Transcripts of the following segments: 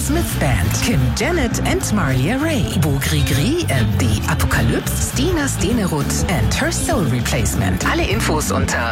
Smith Band, Kim Janet and Marlia Ray, Bougri-Gri and the Apocalypse, Stina Stenerud and her Soul Replacement. Alle Infos unter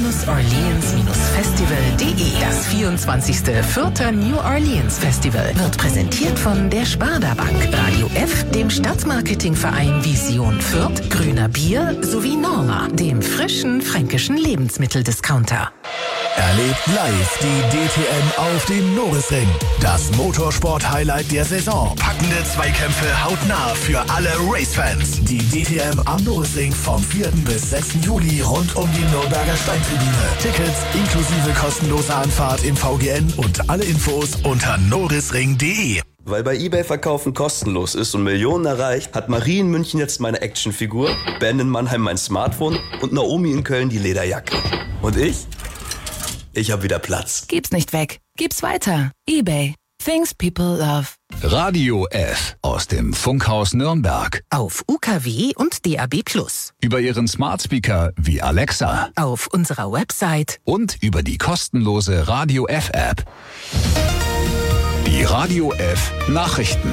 new-orleans-festival.de. Das 24. New Orleans Festival wird präsentiert von der Sparda Bank, Radio F, dem Stadtmarketingverein Vision Fürth, Grüner Bier sowie Norma, dem frischen fränkischen Lebensmitteldiscounter. Erlebt live die DTM auf dem Norisring. Das Motorsport-Highlight der Saison. Packende Zweikämpfe hautnah für alle Racefans. Die DTM am Norisring vom 4. bis 6. Juli rund um die Nürnberger Steintribüne. Tickets inklusive kostenloser Anfahrt im VGN und alle Infos unter norisring.de. Weil bei eBay Verkaufen kostenlos ist und Millionen erreicht, hat Marie in München jetzt meine Actionfigur, Ben in Mannheim mein Smartphone und Naomi in Köln die Lederjacke. Und ich habe wieder Platz. Gib's nicht weg, gib's weiter. eBay. Things people love. Radio F aus dem Funkhaus Nürnberg. Auf UKW und DAB+. Über Ihren Smart Speaker wie Alexa. Auf unserer Website. Und über die kostenlose Radio F App. Die Radio F Nachrichten.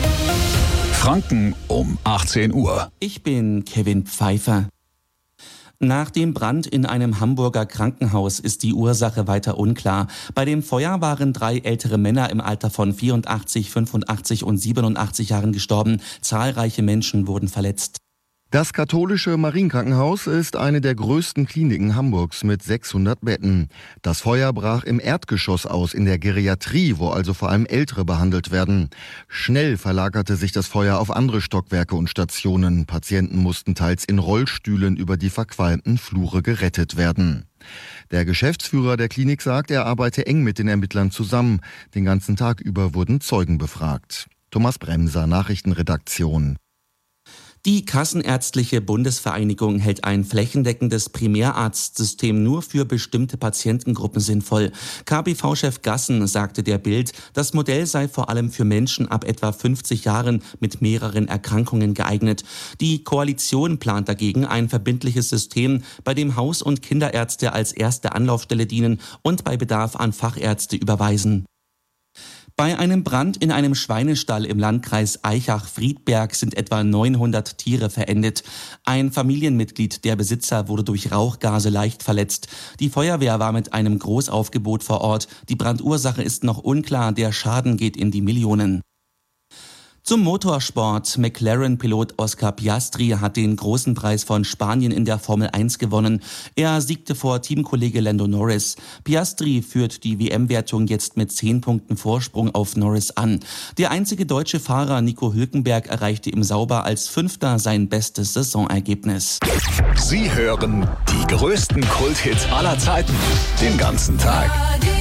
Franken um 18 Uhr. Ich bin Kevin Pfeiffer. Nach dem Brand in einem Hamburger Krankenhaus ist die Ursache weiter unklar. Bei dem Feuer waren 3 ältere Männer im Alter von 84, 85 und 87 Jahren gestorben. Zahlreiche Menschen wurden verletzt. Das katholische Marienkrankenhaus ist eine der größten Kliniken Hamburgs mit 600 Betten. Das Feuer brach im Erdgeschoss aus, in der Geriatrie, wo also vor allem Ältere behandelt werden. Schnell verlagerte sich das Feuer auf andere Stockwerke und Stationen. Patienten mussten teils in Rollstühlen über die verqualmten Flure gerettet werden. Der Geschäftsführer der Klinik sagt, er arbeite eng mit den Ermittlern zusammen. Den ganzen Tag über wurden Zeugen befragt. Thomas Bremser, Nachrichtenredaktion. Die Kassenärztliche Bundesvereinigung hält ein flächendeckendes Primärarztsystem nur für bestimmte Patientengruppen sinnvoll. KBV-Chef Gassen sagte der Bild, das Modell sei vor allem für Menschen ab etwa 50 Jahren mit mehreren Erkrankungen geeignet. Die Koalition plant dagegen ein verbindliches System, bei dem Haus- und Kinderärzte als erste Anlaufstelle dienen und bei Bedarf an Fachärzte überweisen. Bei einem Brand in einem Schweinestall im Landkreis Aichach-Friedberg sind etwa 900 Tiere verendet. Ein Familienmitglied der Besitzer wurde durch Rauchgase leicht verletzt. Die Feuerwehr war mit einem Großaufgebot vor Ort. Die Brandursache ist noch unklar, der Schaden geht in die Millionen. Zum Motorsport. McLaren-Pilot Oscar Piastri hat den großen Preis von Spanien in der Formel 1 gewonnen. Er siegte vor Teamkollege Lando Norris. Piastri führt die WM-Wertung jetzt mit 10 Punkten Vorsprung auf Norris an. Der einzige deutsche Fahrer Nico Hülkenberg erreichte im Sauber als Fünfter sein bestes Saisonergebnis. Sie hören die größten Kulthits aller Zeiten den ganzen Tag.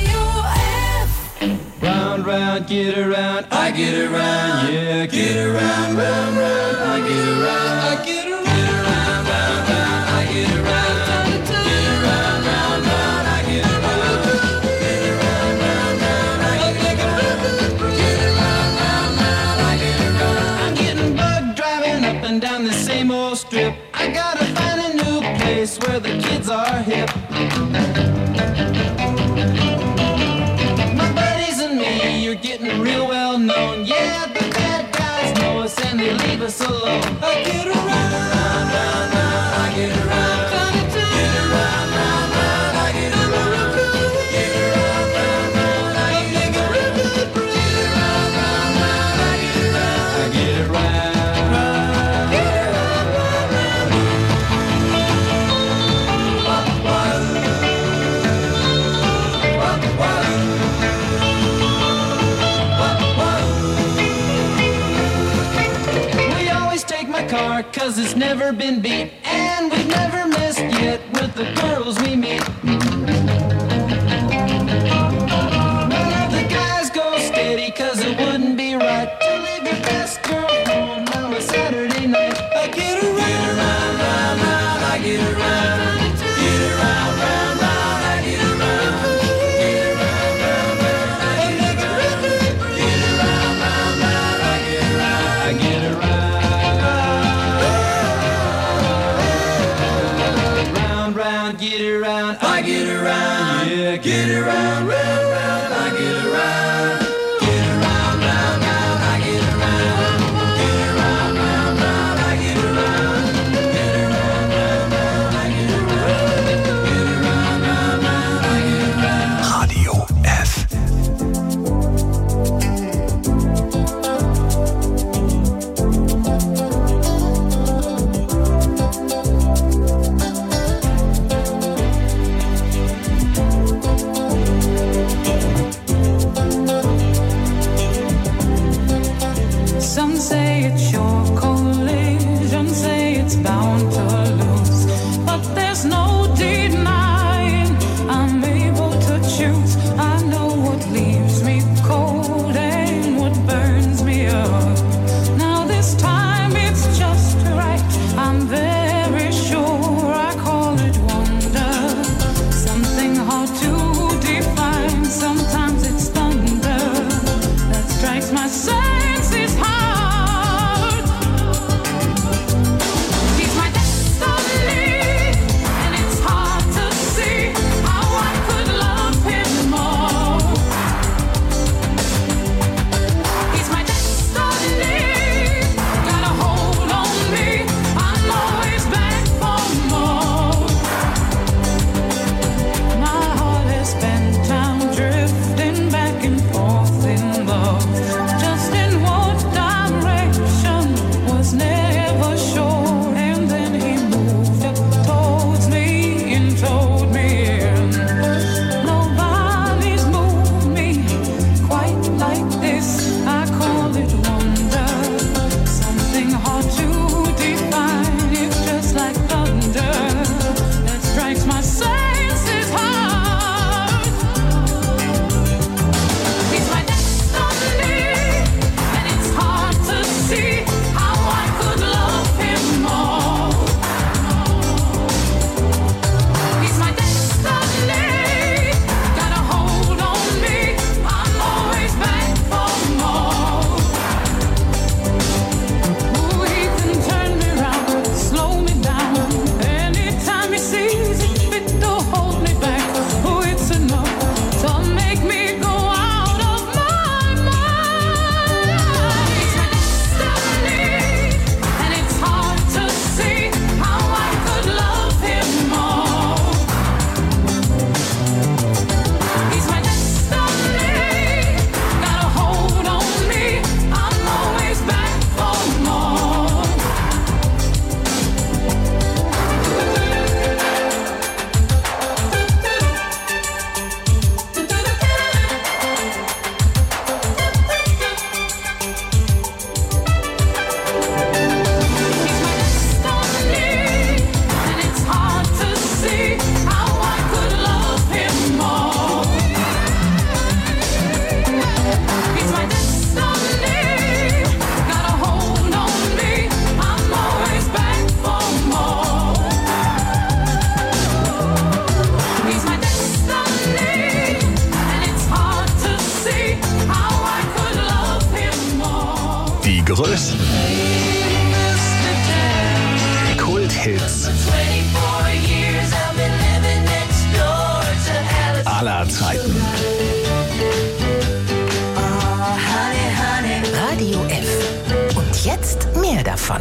Round, round, get around, I get around, yeah, get around, round, round, I get around, I get around, round, round, I get around, get around, round, round, I get around, get around, round, round, I get around, get around, round, round, I get around. I'm getting bugged driving up and down the same old strip. I gotta find a new place where the kids are hip. You're getting real well known. Yeah, the bad guys know us and they leave us alone. I get around, round, round, round, I get around. Get around, round, round, I get around. Get around, round, round, I get around. Get around, round, round, I get around. I get around. Car, 'cause it's never been beat, and we've never missed yet with the girls we meet. None of the guys go steady, 'cause it wouldn't be right to leave your best girl home on a Saturday night. I get around, round, round, round, I get around. Get around, round, round, I get around. Get around, round, round, I get around. Get around, round, round, I get around. I get around. Get around, I get around, yeah, get around, round, round, I get around, get around, strikes my senses hard. He's my destiny, and it's hard to see how I could love him more. He's my destiny, got a hold on me, I'm always back for more. My heart has spent time drifting back and forth in love, just in what direction was never sure. And then he moved up towards me and told me nobody's moved me quite like this. I call it wonder, something hard to define. It's just like thunder that strikes my senses hard. He's my destiny, and it's hard to see how I could love him more. He's my destiny, got a hold on me, I'm always back for more. Ooh, he can turn me round, slow me down, anytime he sees it fit to hold me back. Oh, it's enough to make me go out of my mind. He's my destiny, and it's hard to see how I could love him more. He's my destiny, got a hold on me, I'm always back for more. He's my destiny, and it's hard to see how I could love him more. He's my destiny, got a hold on me, I'm always back for more. He's my destiny, and it's hard to see how I could love him more. Die größten Kulthits aller Zeiten. Radio F. Und jetzt mehr davon.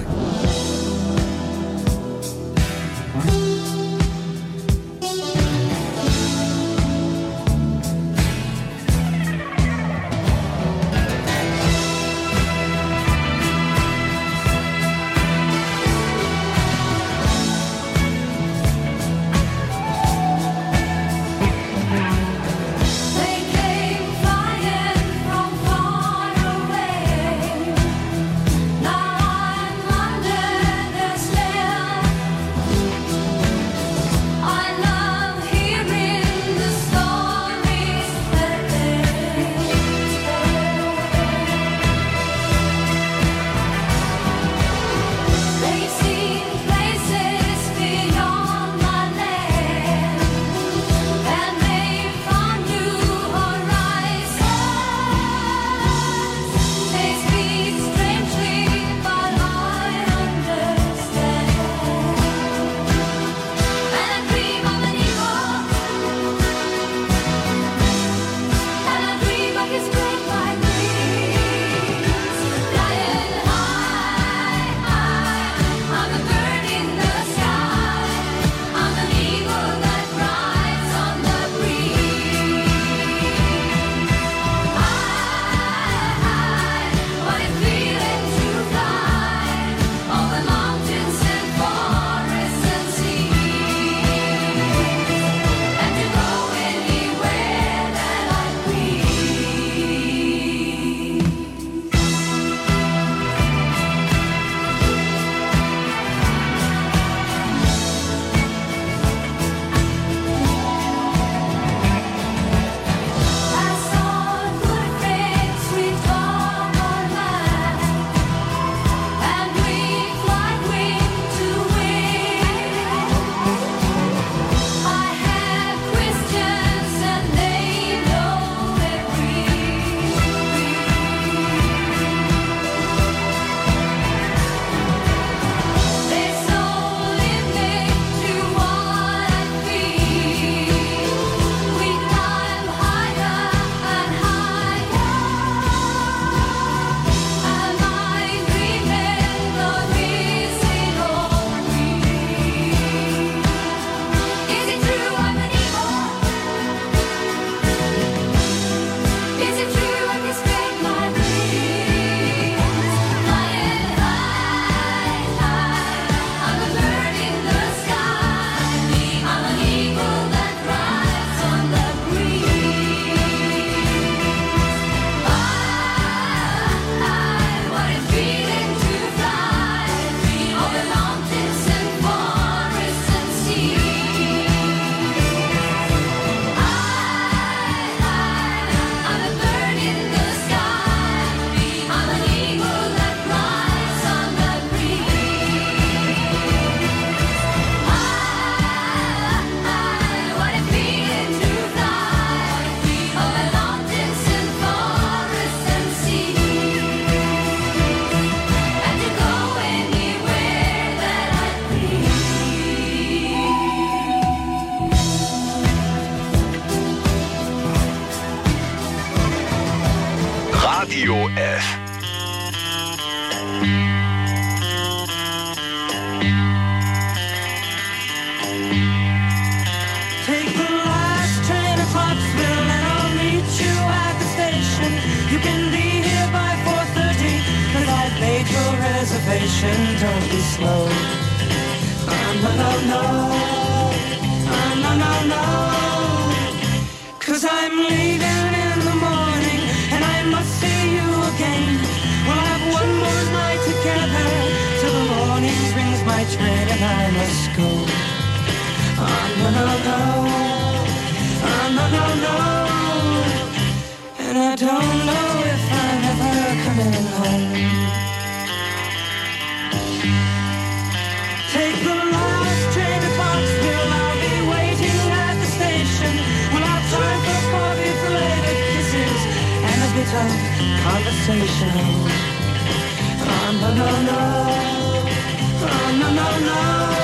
They came flying from far away. Now I'm London. Radio F. Take the last train to Clarksville and I'll meet you at the station. You can be here by 4:30, cause I've made your reservation. Don't be slow. No, no, no. No, no, no. Cause I'm leaving in the morning and I must see you again. We'll have one more night together till the morning brings my train and I must go. No, no, no. No, no, no. And I don't know if I'm ever coming home. Take the last train to Foxville. I'll be waiting at the station. We'll have time for coffee-flavored kisses and a bit of conversation. No, no, no. No, no, no.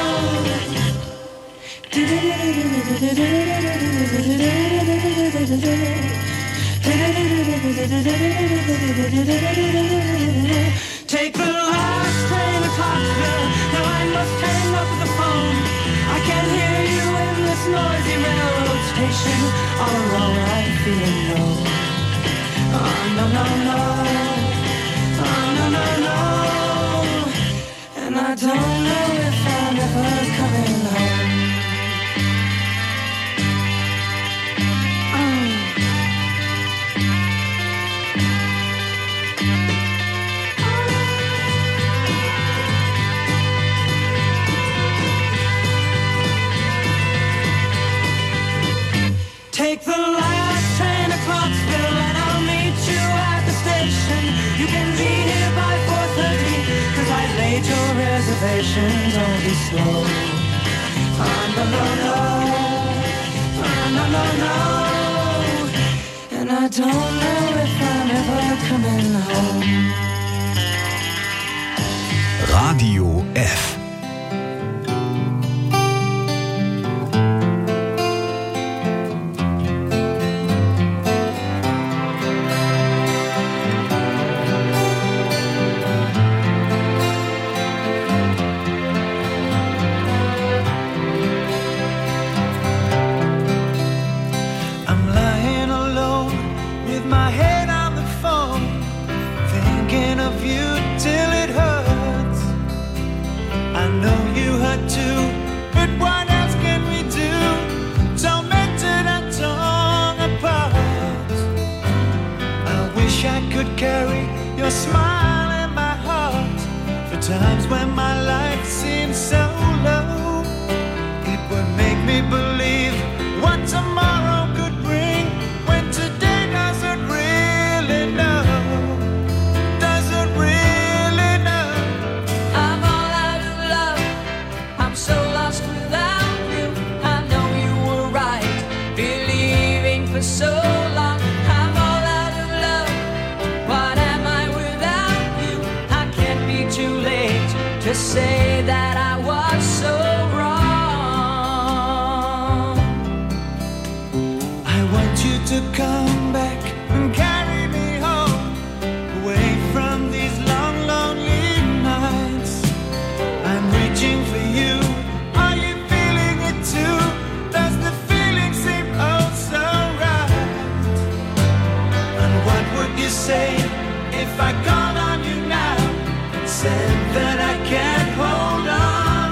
Take the last train to Clarksville. Now I must hang up the phone. I can't hear you in this noisy railroad station. All alone I'm feeling low. No, no, no. No, no, no. And I don't know if I'm ever coming home. Take the last train to Clarksville and I'll meet you at the station. You can be here by 4:30, cause I've made your reservation. Don't be slow. No, no, no. No, no, no. And I don't know if I'm ever coming home. Radio F. Carry your smile in my heart for times when my life seems so low. It would make me believe what tomorrow could bring when today doesn't really know. Doesn't really know. I'm all out of love. I'm so lost without you. I know you were right, believing for so long. I'm all out of love. What am I without you? I can't be too late to say that I was so wrong. I want you to come back and carry me home, away from these long, lonely nights. I'm reaching for you. Are you feeling it too? Does the feeling seem oh so right? And what would you say if I called on you now and said that I can't hold on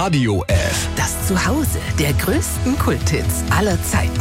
Radio F. Das Zuhause der größten Kulthits aller Zeiten.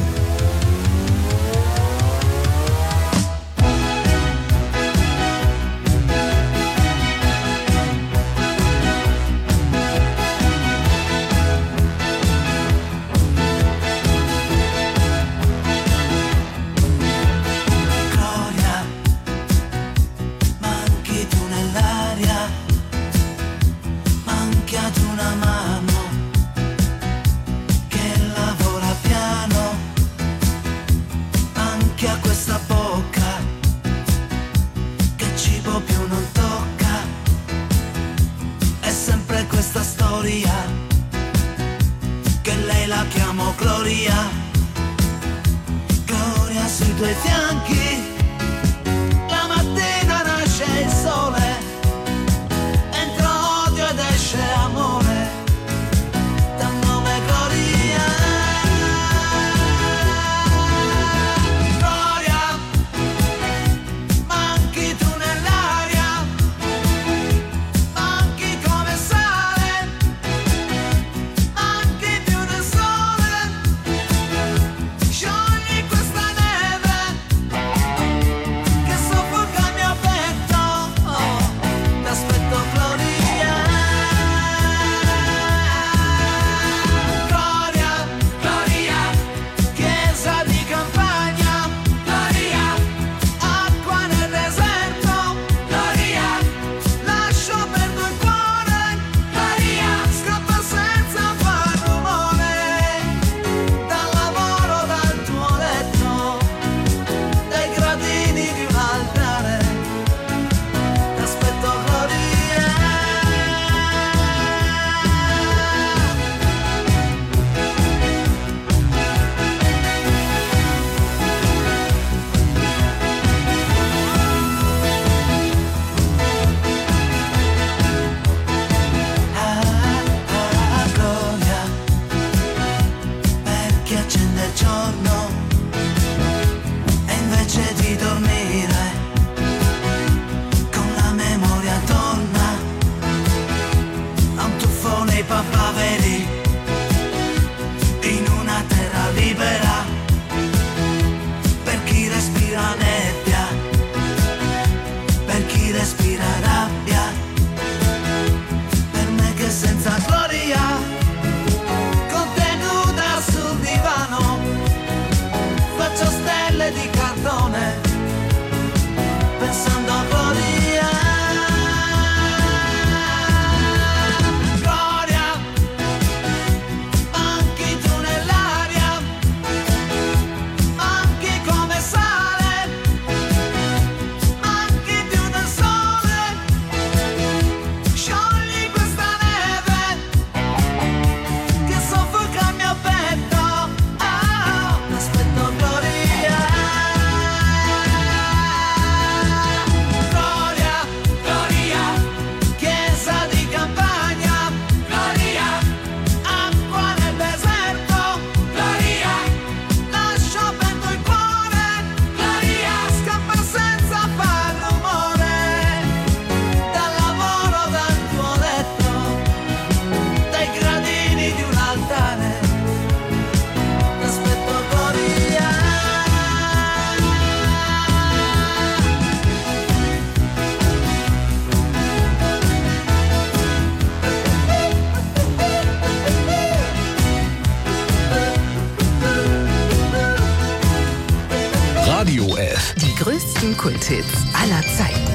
Radio F. Die größten Kulthits aller Zeiten.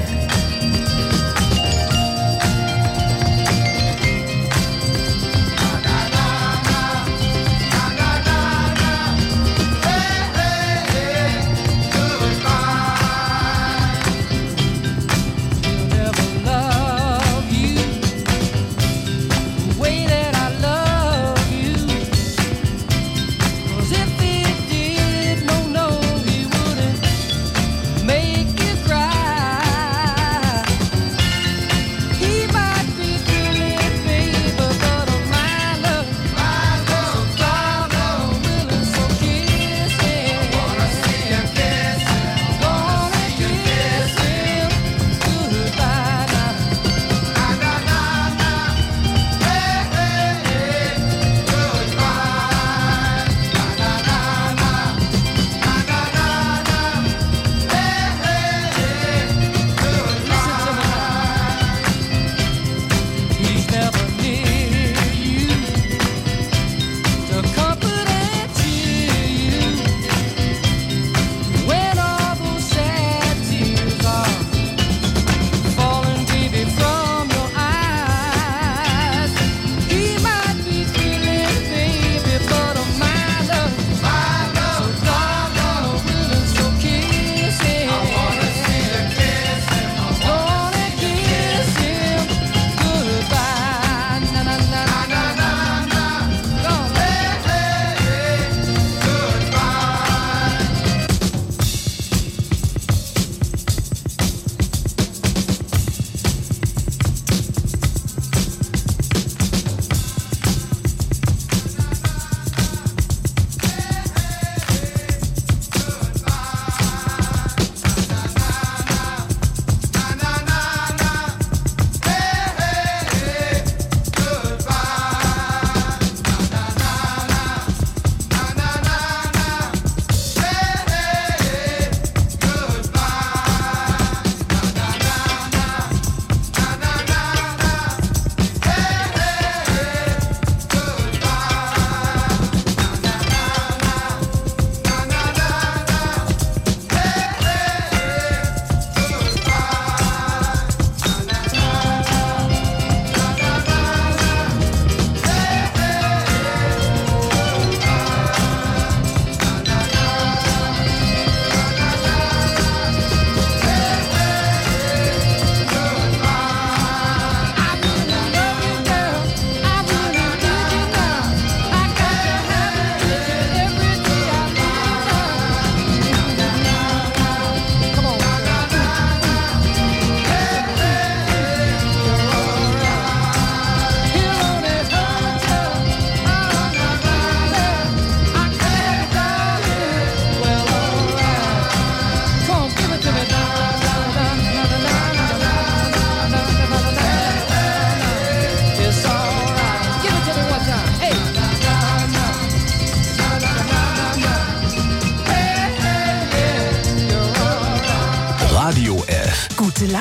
Make you cry.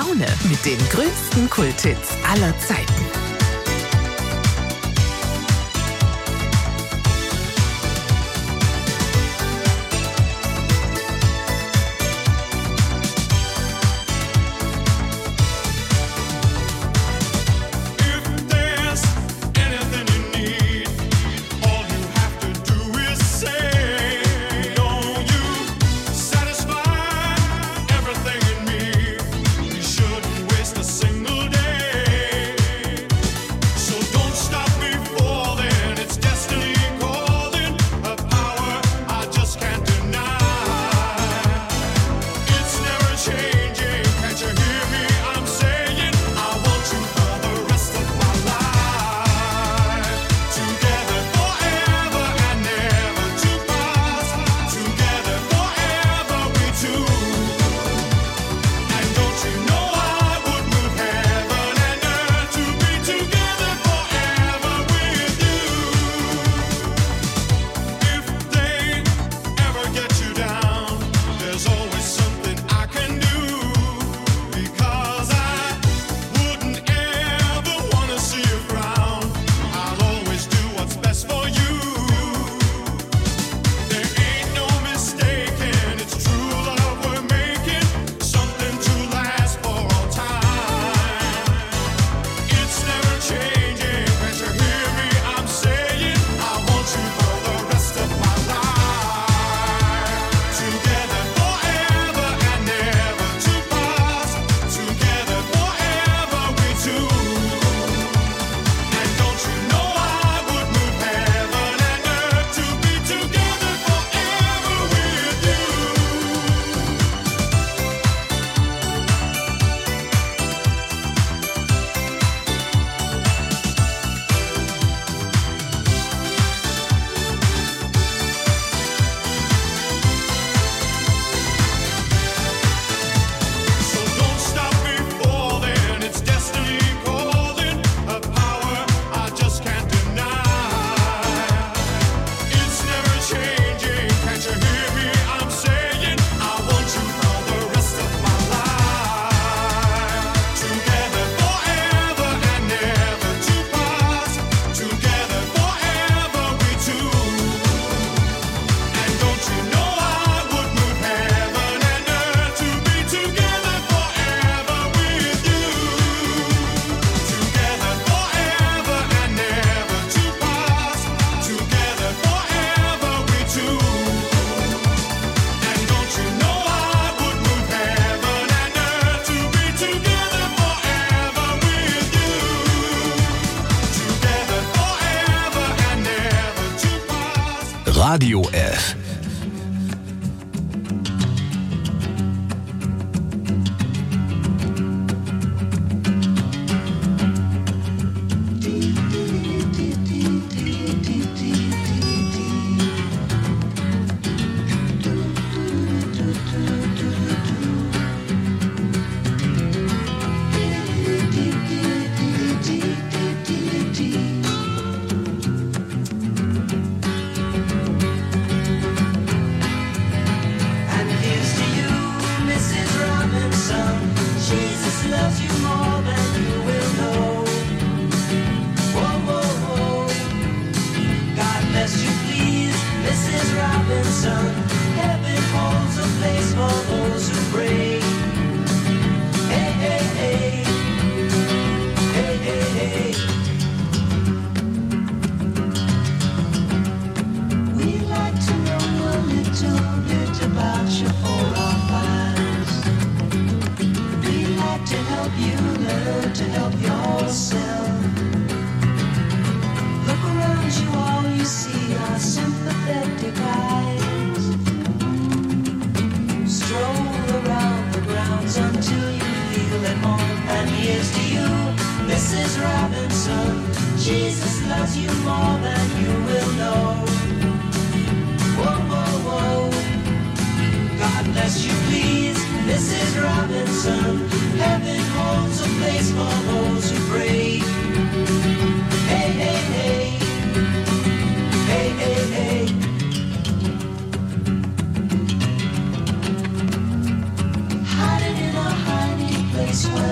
Laune mit den größten Kulthits aller Zeiten. Radio F. Hiding in a hiding place where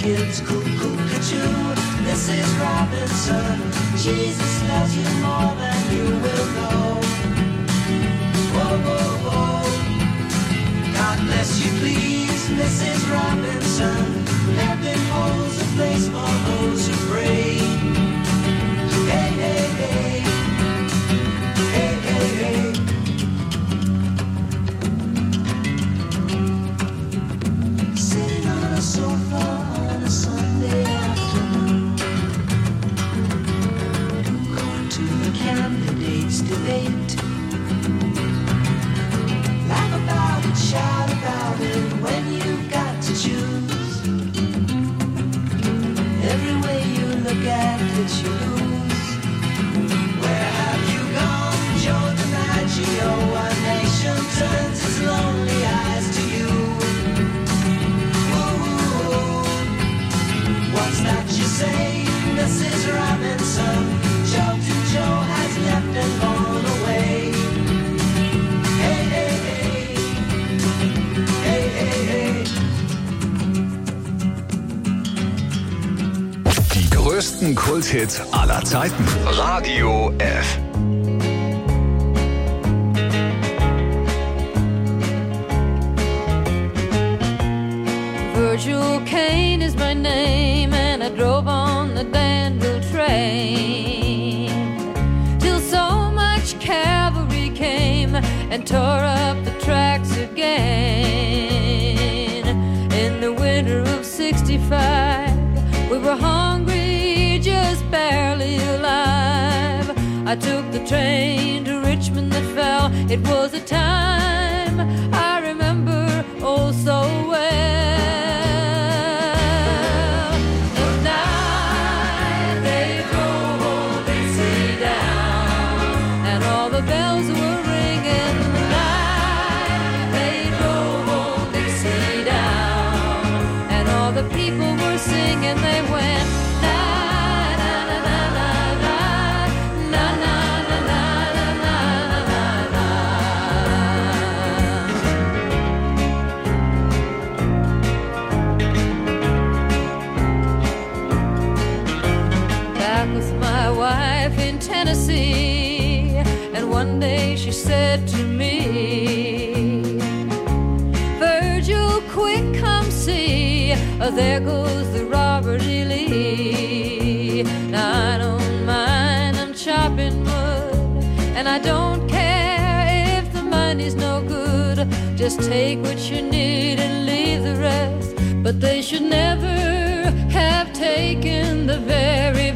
kids, cuckoo-ca-choo. Mrs. Robinson, Jesus loves you more than you will know. Whoa, whoa, whoa. God bless you, please, Mrs. Robinson. Heaven holds a place for those who pray. Hey, hey, hey. Hey, hey, hey. Sitting on a sofa on a Sunday afternoon, going to the candidates' debate. Laugh about it, shout about it when you've got to choose. Every way you look at it, you lose. Where have you gone, Joe DiMaggio? One nation turns its lonely eyes to you. Ooh, what's that you say, Mrs. Robinson? Jolton Joe has left and gone away. Hey, hey, hey. Hey, hey, hey. Die größten Kulthits aller Zeiten. Radio F. Virgil Kane is my name, and I drove on the Danville train till so much cavalry came and tore up the tracks again. In the winter of '65, we were hungry, just barely alive. I took the train to Richmond that fell. It was a time I remember oh so well. The night they drove old Dixie down, and all the bells were ringing. The night they drove old Dixie down, and all the people were singing. They went na na na na na na na na na na na na. Back with my wife in Tennessee, and one day she said to me, Virgil, quick, come see, there goes the Robert E. Lee. Now I don't mind, I'm chopping wood, and I don't care if the money's no good. Just take what you need and leave the rest. But they should never have taken the very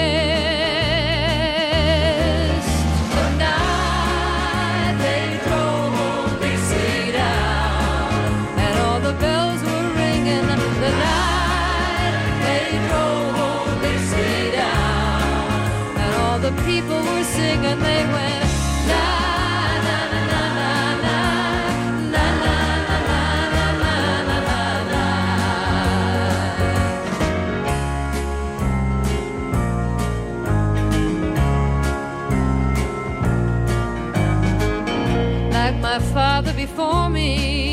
best. The night they drove old Dixie down, and all the bells were ringing. The night they drove old Dixie down, and all the people were singing. They went na na na na na na na na na na na na. Like my father before me,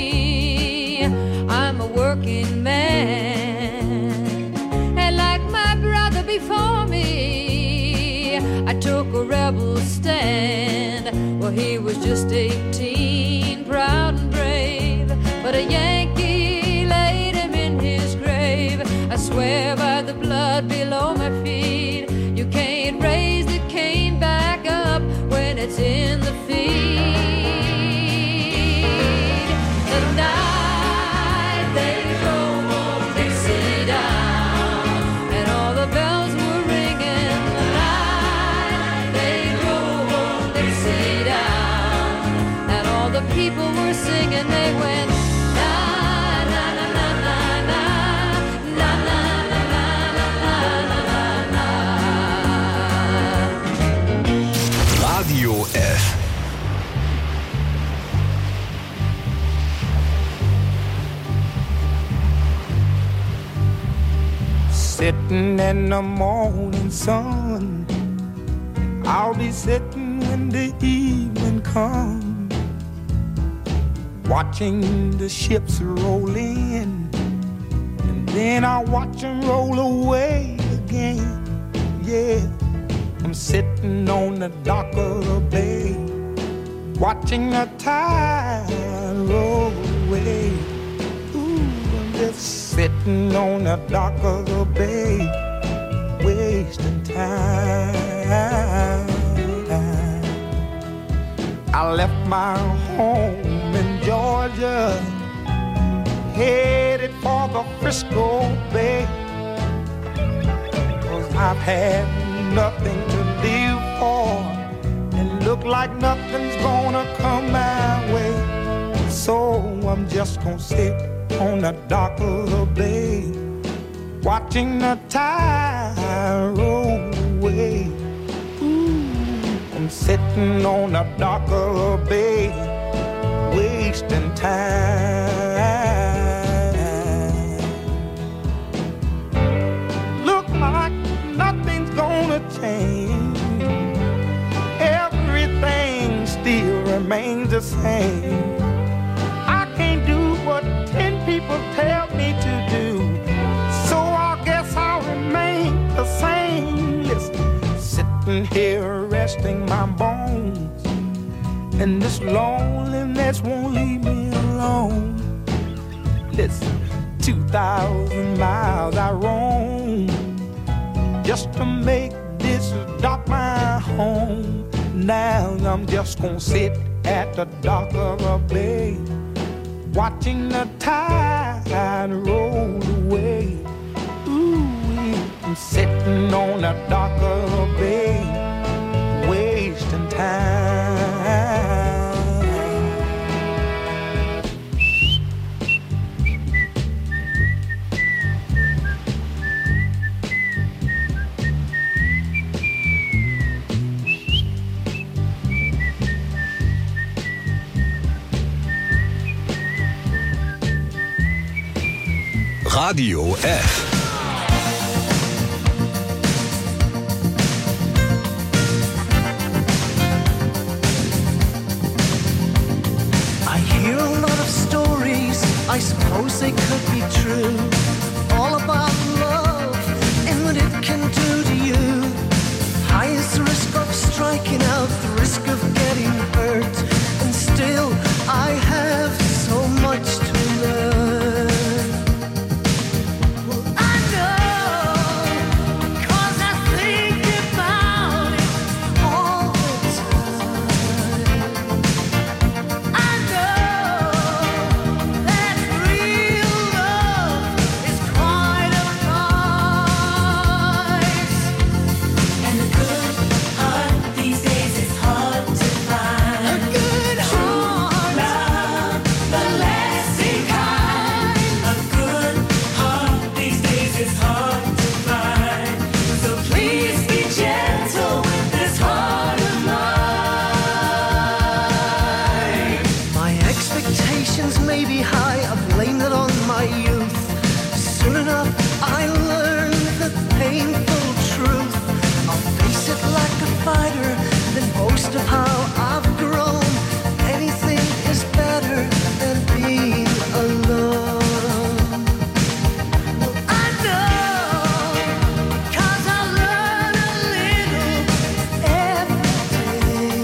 I'm a working man. And like my brother before me, I took a rebel stand. Well, he was just 18, proud and brave, but a Yankee laid him in his grave. I swear by the blood below my feet, you can't raise the cane back up when it's in the feed. The night they drove old Dixie down, and all the bells were ringing. The night they drove old Dixie down, and all the people were singing. They went na na na na na na na na na na na na. Radio F. Sitting in the morning sun, I'll be sitting when the evening comes, watching the ships roll in and then I watch them roll away again. Yeah, I'm sitting on the dock of the bay, watching the tide roll away. Ooh, I'm just sitting on the dock of the bay, wasting time. I left my home in Georgia, headed for the Frisco Bay, 'cause I've had nothing to live for, and look like nothing's gonna come my way. So I'm just gonna sit on the dock of the bay, watching the tide roll away. Ooh, I'm sitting on the dock of the bay, wasting time. Look like nothing's gonna change, everything still remains the same. I can't do what 10 people tell me to do, so I guess I'll remain the same. Listen, sitting here resting my bones, and this loneliness won't leave me alone. Listen, 2,000 miles I roam just to make this dock my home. Now I'm just gonna sit at the dock of a bay, watching the tide roll away. Ooh, I'm sitting on the dock of a bay, wasting time. Radio F. I hear a lot of stories, I suppose they could be true, all about love and what it can do to you. High is the risk of striking out, the risk of getting hurt, and still I have so much to learn. Of how I've grown, anything is better than being alone. I know, 'cause I learn a little every day.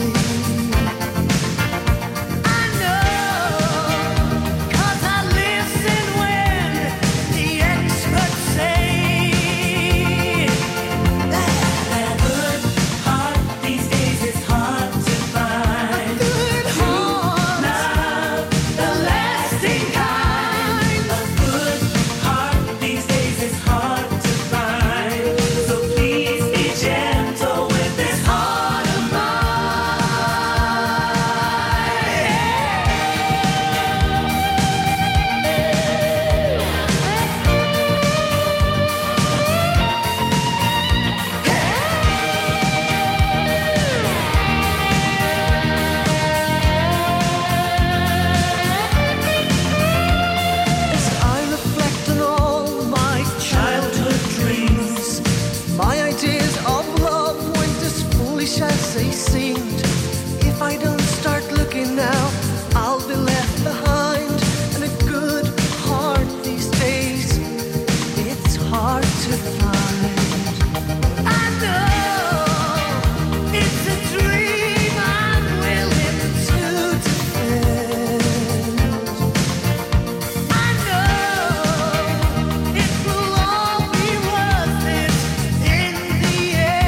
I know, 'cause I listen when the experts say to find. I know it's a dream I'm willing to defend. I know it will all be worth it in the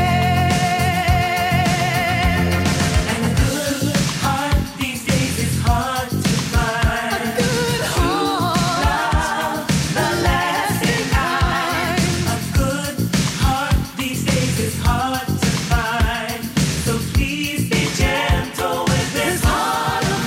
end. And a good heart these days is hard to find. A good heart, the lasting kind. A good heart these days is hard to find. So please be gentle with this heart of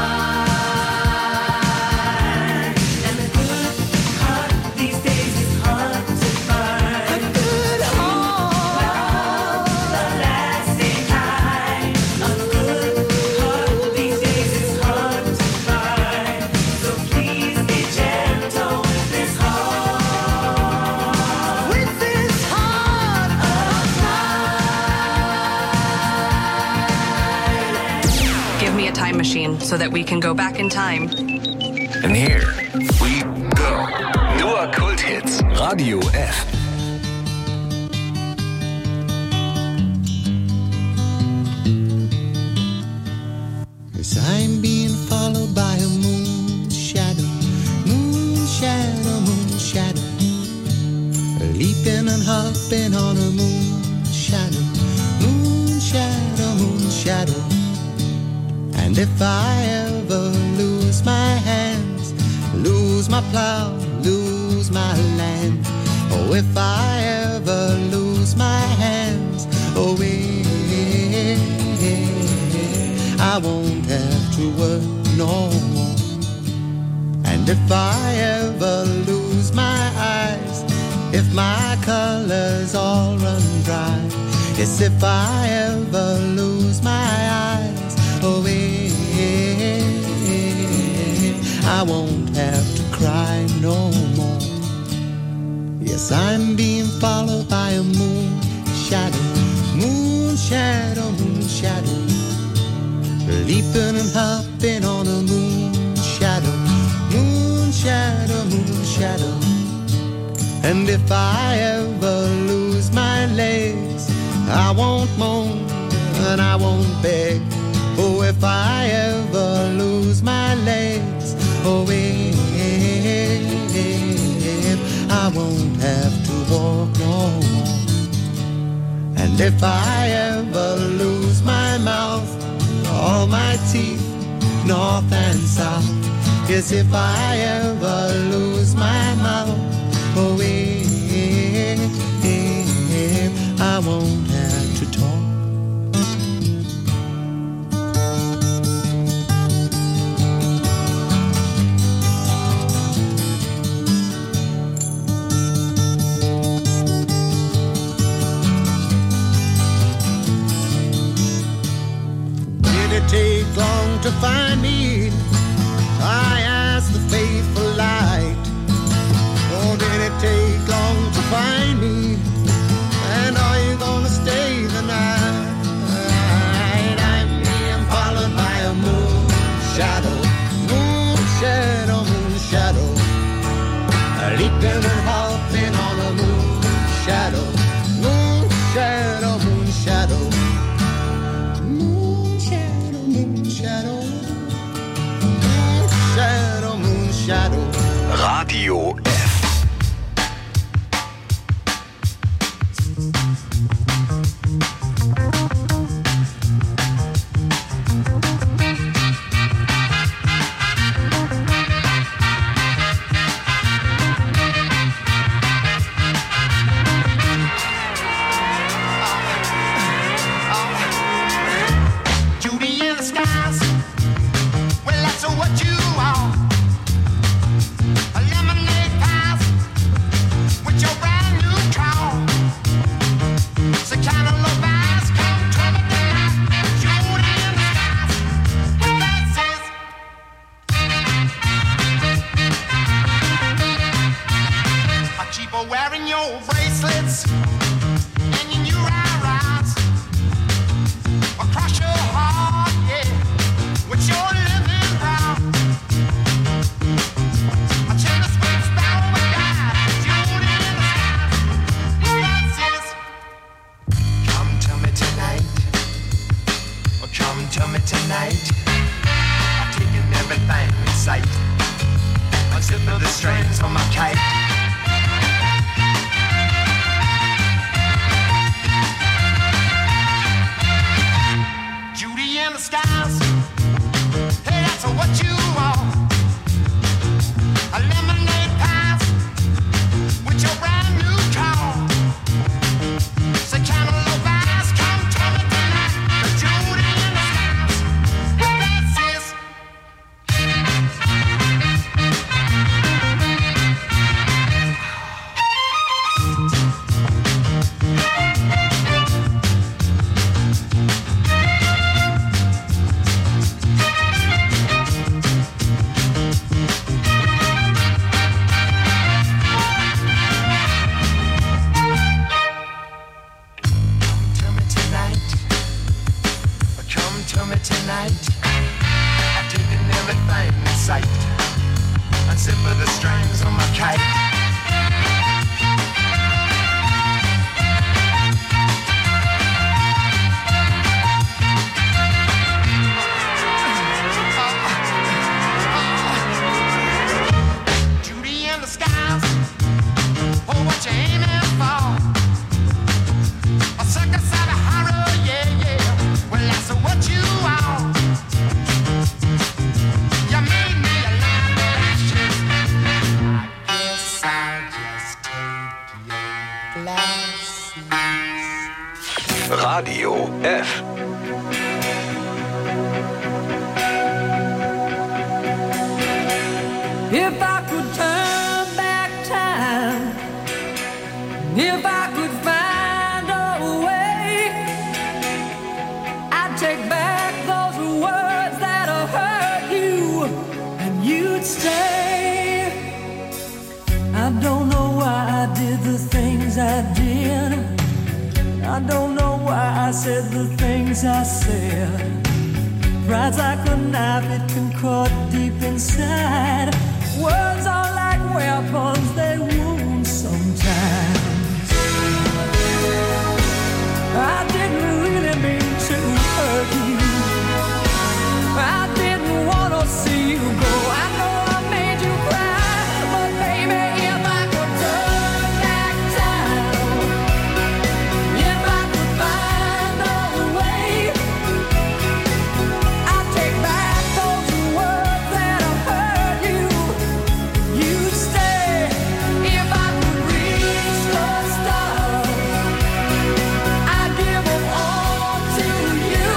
mine. And a good heart these days is hard to find. A good heart, the lasting kind. A good heart these days is hard to find. So please be gentle with this heart. With this heart of Give me a time machine so that we can go back in time. And here we go. Nur Kulthits. Radio F. As I'm being followed by a moon shadow, moon shadow, moon shadow, leaping and hopping on a moon shadow, moon shadow, moon shadow. And if I ever lose my hands, lose my plow, lose my land, oh, if I ever lose my hands, oh, I won't have to work no more. And if I ever lose my eyes, if my colors all run dry, yes, if I ever lose my eyes, oh, I won't have to cry no more. Yes, I'm being followed by a moon shadow, moon shadow, moon shadow, leaping and hopping on a moon shadow, moon shadow, moon shadow. And if I ever lose my legs, I won't moan and I won't beg. Oh, if I ever lose my legs, oh, I won't have to walk no more. And if I ever lose my mouth, all my teeth, north and south, yes, if I ever lose my mouth, oh, I won't have to talk. Take long to find me, I asked the faithful light. Oh, did it take long to find me? And are you gonna stay the night? I'm being followed by a moon shadow, moon shadow, moon shadow, leaping and hopping on a moon shadow, moon shadow, moon shadow. Radio F. Judy in the skies, well, that's what you are. A lemonade pies with your brand new car. It's the kind of love eyes come trouble the night. Judy in the skies, that says. I keep on wearing your bracelets and your new eyes across your heart, yeah, with your living brown. I turn the switch down with God, Judy in the sky. Radio F. If I could turn back time, if I could find a way, I'd take back those words that have hurt you, and you'd stay. I don't know why I did the things I did. I don't know why I said the things I said. Pride's like a knife, it can cut deep inside. Words are like weapons, they wound sometimes. I didn't really mean to hurt you. I didn't want to see you go. I know I made you cry, but baby, if I could turn back time, if I could find a way, I'd take back those words that have hurt you. You'd stay if I could reach the stars. I'd give them all to you.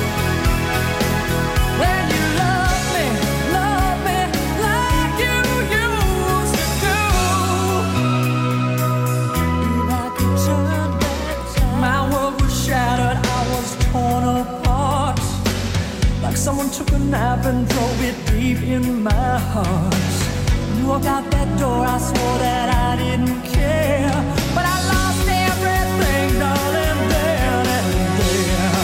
Then you love me like you used to do. If I could turn back time, my world was shattered, I was torn apart. Like someone took a knife and drove it deep in my heart. You walked out that door, I swore that I didn't care. But I lost everything, darling, then and there.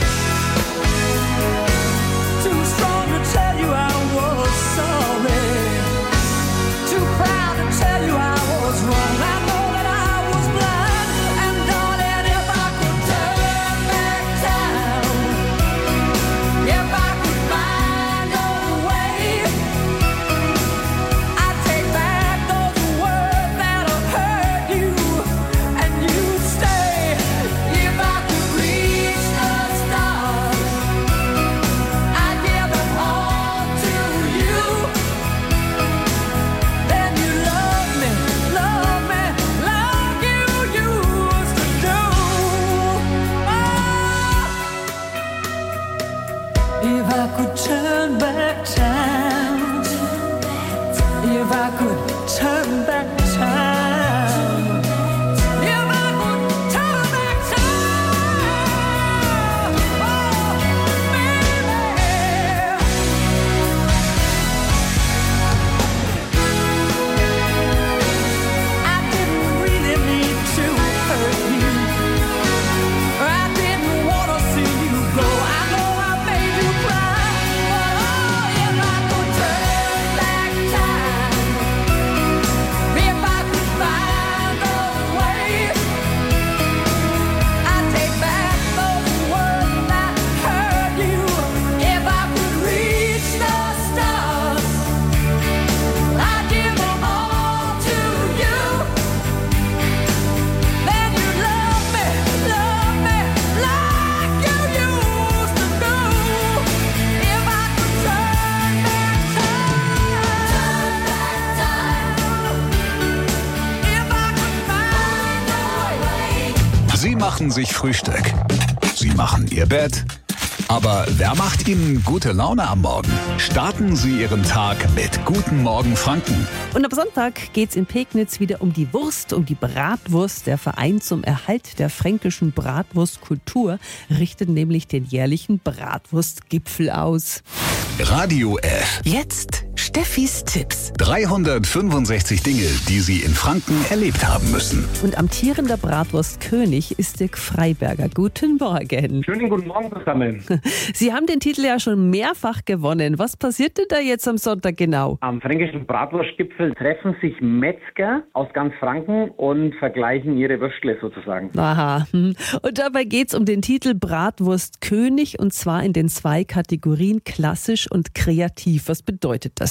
Too strong to tell you I was sorry. Too proud to tell you I was wrong. I know that I was blind. And darling, if I could turn back time, if I could find a way, I'd take back those words that have hurt you, and you'd stay. If I could reach the stars, I'd give them all to you. Then you love me like you used to do. If I could turn back time, if I could turn back time, if I could turn back time, oh, baby. I didn't really mean to hurt you. I didn't want to see you go. I know I made you cry, but oh, if I could turn back time, if I could find a way, I'd take back those words that hurt you. If I could reach the stars, I'd give them all to you. Then you'd love me like you used to do. If I could turn back time, if I could find a way. Sie machen sich Frühstück. Sie machen Ihr Bett. Aber wer macht Ihnen gute Laune am Morgen? Starten Sie Ihren Tag mit Guten Morgen Franken. Und am Sonntag geht's in Pegnitz wieder um die Wurst, um die Bratwurst. Der Verein zum Erhalt der fränkischen Bratwurstkultur richtet nämlich den jährlichen Bratwurstgipfel aus. Radio F. Jetzt Steffis Tipps. 365 Dinge, die Sie in Franken erlebt haben müssen. Und amtierender Bratwurstkönig ist Dirk Freiberger. Guten Morgen. Schönen guten Morgen zusammen. Sie haben den Titel ja schon mehrfach gewonnen. Was passiert denn da jetzt am Sonntag genau? Am fränkischen Bratwurstgipfel treffen sich Metzger aus ganz Franken und vergleichen ihre Würstle sozusagen. Aha. Und dabei geht's um den Titel Bratwurstkönig, und zwar in den 2 Kategorien klassisch und kreativ. Was bedeutet das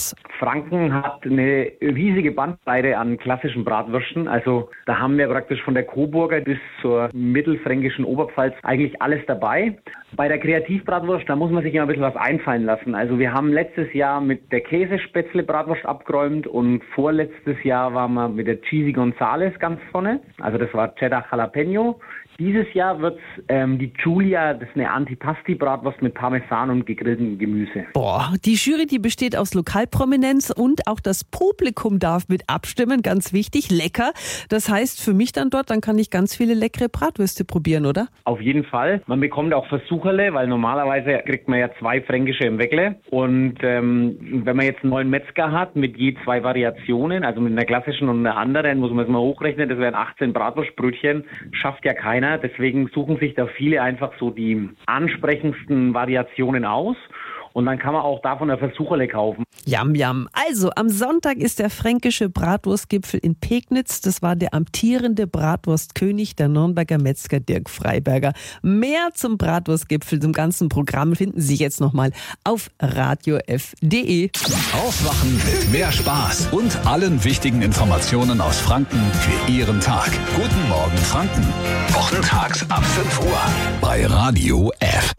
was? Franken hat eine riesige Bandbreite an klassischen Bratwürsten. Also da haben wir praktisch von der Coburger bis zur mittelfränkischen Oberpfalz eigentlich alles dabei. Bei der Kreativbratwurst, da muss man sich immer ein bisschen was einfallen lassen. Also wir haben letztes Jahr mit der Käsespätzle-Bratwurst abgeräumt und vorletztes Jahr waren wir mit der Cheesy Gonzales ganz vorne. Also das war Cheddar Jalapeno. Dieses Jahr wird's die Giulia, das ist eine Antipasti-Bratwurst mit Parmesan und gegrilltem Gemüse. Boah, die Jury, die besteht aus Lokalprominenz und auch das Publikum darf mit abstimmen, ganz wichtig, lecker. Das heißt für mich dann dort, dann kann ich ganz viele leckere Bratwürste probieren, oder? Auf jeden Fall. Man bekommt auch Versucherle, weil normalerweise kriegt man ja 2 fränkische im Weckle. Und wenn man jetzt einen neuen Metzger hat mit je 2 Variationen, also mit einer klassischen und einer anderen, muss man es mal hochrechnen, das wären 18 Bratwurstbrötchen, schafft ja keiner. Deswegen suchen sich da viele einfach so die ansprechendsten Variationen aus. Und dann kann man auch davon ein Versucherle kaufen. Yam, yam. Also, am Sonntag ist der fränkische Bratwurstgipfel in Pegnitz. Das war der amtierende Bratwurstkönig, der Nürnberger Metzger Dirk Freiberger. Mehr zum Bratwurstgipfel, zum ganzen Programm finden Sie jetzt nochmal auf radiof.de. Aufwachen mit mehr Spaß und allen wichtigen Informationen aus Franken für Ihren Tag. Guten Morgen Franken. Wochentags ab 5 Uhr bei Radio F.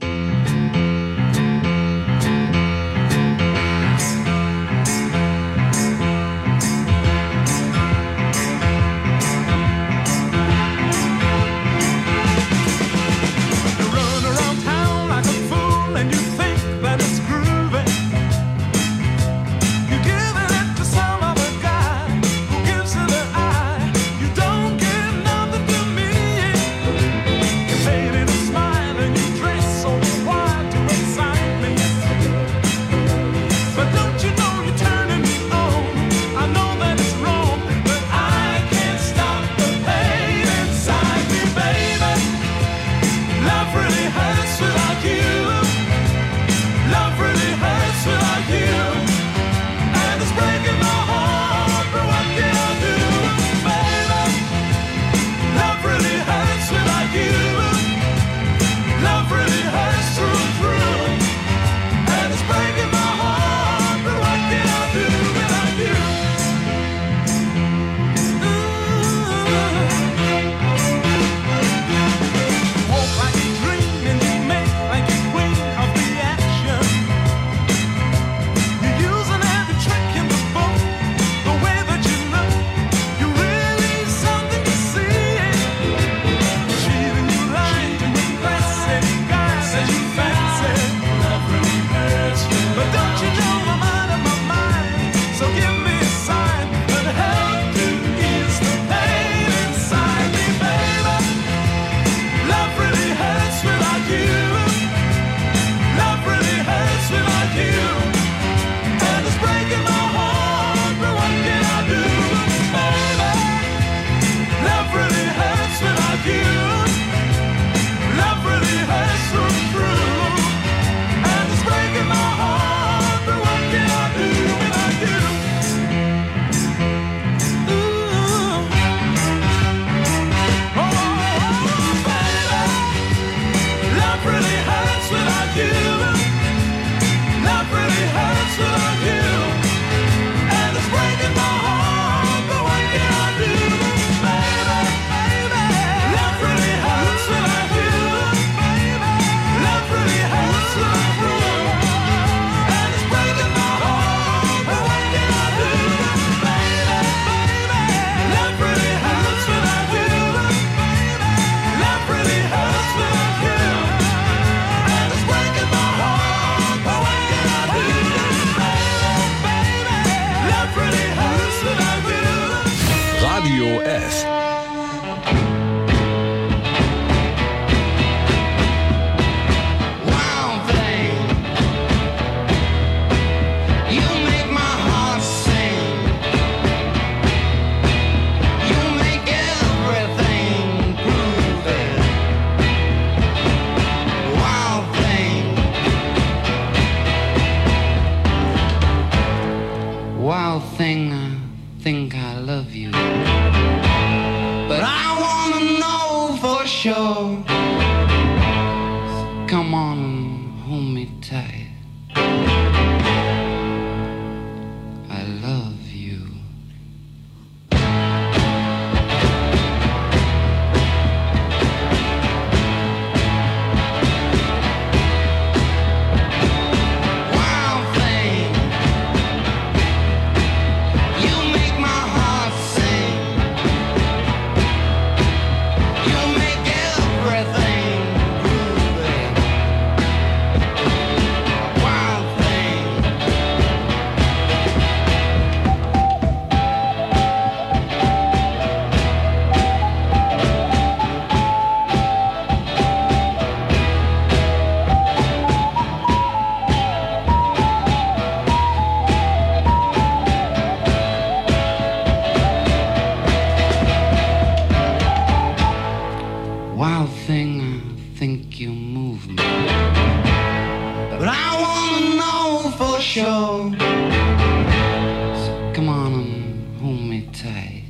Wild thing, I think you move me. But I wanna know for sure. So come on and hold me tight.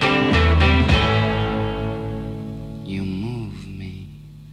You move me.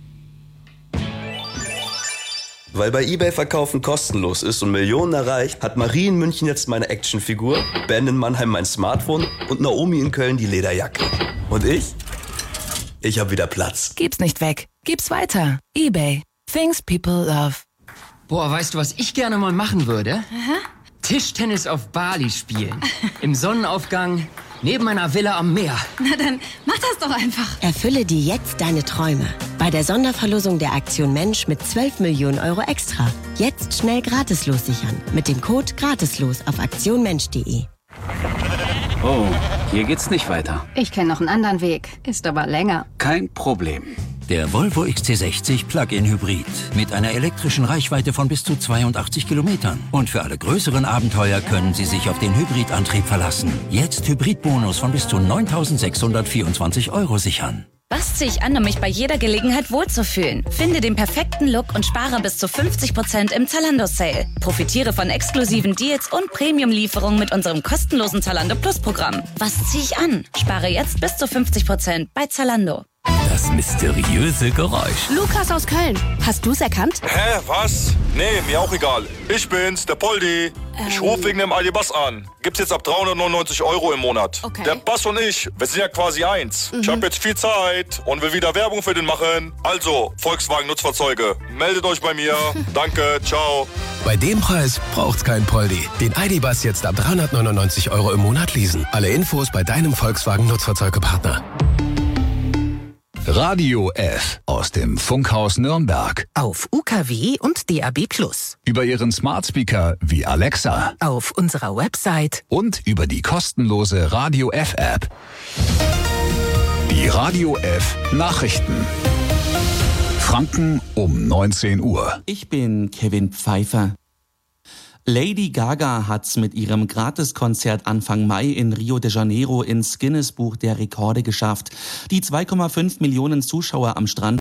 Weil bei eBay Verkaufen kostenlos ist und Millionen erreicht, hat Marie in München jetzt meine Actionfigur, Ben in Mannheim mein Smartphone und Naomi in Köln die Lederjacke. Und ich? Ich hab wieder Platz. Gib's nicht weg. Gib's weiter. eBay. Things people love. Boah, weißt du, was ich gerne mal machen würde? Aha. Tischtennis auf Bali spielen. Im Sonnenaufgang, neben einer Villa am Meer. Na dann, mach das doch einfach. Erfülle dir jetzt deine Träume. Bei der Sonderverlosung der Aktion Mensch mit 12 Millionen Euro extra. Jetzt schnell gratislos sichern. Mit dem Code gratislos auf aktionmensch.de. Oh, hier geht's nicht weiter. Ich kenne noch einen anderen Weg. Ist aber länger. Kein Problem. Der Volvo XC60 Plug-in Hybrid mit einer elektrischen Reichweite von bis zu 82 Kilometern. Und für alle größeren Abenteuer können Sie sich auf den Hybridantrieb verlassen. Jetzt Hybridbonus von bis zu 9.624 Euro sichern. Was ziehe ich an, um mich bei jeder Gelegenheit wohlzufühlen? Finde den perfekten Look und spare bis zu 50% im Zalando-Sale. Profitiere von exklusiven Deals und Premium-Lieferungen mit unserem kostenlosen Zalando Plus-Programm. Was ziehe ich an? Spare jetzt bis zu 50% bei Zalando. Das mysteriöse Geräusch. Lukas aus Köln. Hast du's erkannt? Hä, was? Nee, mir auch egal. Ich bin's, der Poldi. Ich rufe wegen dem Aldi-Bass an. Gibt's jetzt ab 399 Euro im Monat. Okay. Der Bass und ich, wir sind ja quasi eins. Ich habe jetzt viel Zeit und will wieder Werbung für den machen. Also, Volkswagen Nutzfahrzeuge, meldet euch bei mir. Danke, ciao. Bei dem Preis braucht's kein Poldi. Den ID-Bus jetzt ab 399 Euro im Monat leasen. Alle Infos bei deinem Volkswagen Nutzfahrzeugepartner. Radio F aus dem Funkhaus Nürnberg. Auf UKW und DAB+. Über Ihren Smart Speaker wie Alexa. Auf unserer Website. Und über die kostenlose Radio F App. Die Radio F Nachrichten. Franken um 19 Uhr. Ich bin Kevin Pfeiffer. Lady Gaga hat's mit ihrem Gratiskonzert Anfang Mai in Rio de Janeiro ins Guinness-Buch der Rekorde geschafft. Die 2,5 Millionen Zuschauer am Strand